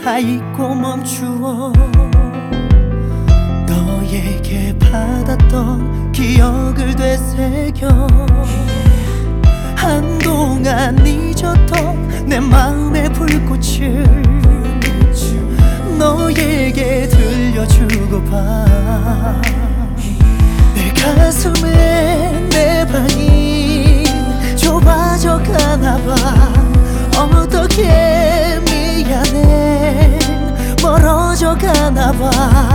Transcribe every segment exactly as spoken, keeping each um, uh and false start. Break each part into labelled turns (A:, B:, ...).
A: 다 잊고 멈추어 너에게 받았던 기억을 되새겨 한동안 잊었던 내 마음의 불꽃을 너에게 들려주고파 내 가슴에 내 방이 좁아져 가나봐 어떻게 미안해 멀어져 가나봐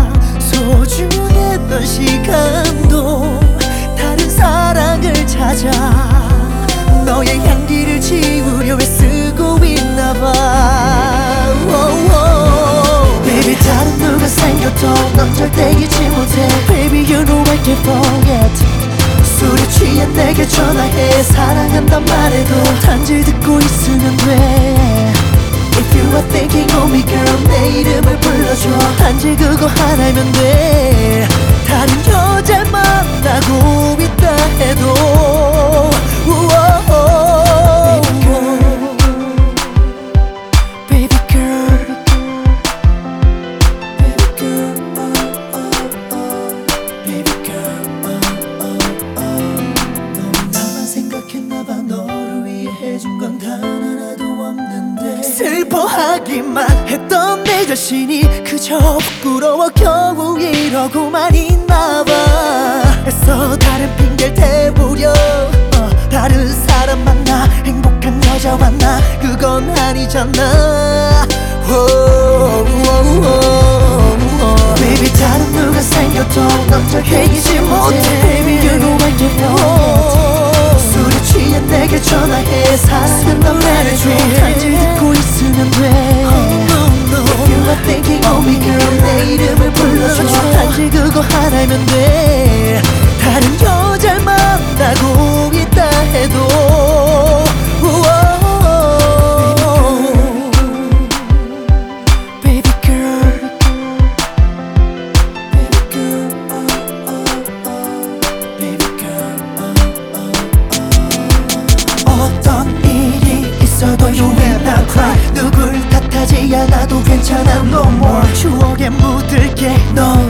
A: 소중했던 시간도 다른 사랑을 찾아 너의 향기를 지우려 애쓰고 있나봐 Baby 다른 누가 생겨도 넌 절대 잊지 못해 Baby you know I can't forget 술에 취해 내게 전화해 사랑한단 말해도 단지 듣고 있으면 돼 If you are thinking of me girl 내 이름을 불러줘 단지 그거 하나면 돼 다른 여자를 만나고 있다 해도 Baby girl Baby girl Baby girl 너만 생각했나봐 너를 위해 해준 건 단 하나도 없는데 슬퍼하기만 했던 내 자신이 그저 부끄러워 겨우 이러고만 있나봐 애써 다른 핑계를 대보려 어, 다른 사람 만나 행복한 여자 만나 그건 아니잖아 oh, oh, oh, oh. Baby 다른 누가 생겨도 넌 절대 잊지 못해 Baby you know I can't forget 술에 취해 내게 전화해 사랑한단 말해줘 단지 듣고 있으면 돼 If you are thinking of me girl 내 이름을 불러줘 단지 그거 하나면 돼 다른 여자를 만나고 있다 해도 Baby girl Baby girl Baby girl 어떤 일이 있어도 you will not cry 누굴 탓하지 않아도 괜찮아 no more 추억에 묻을게 너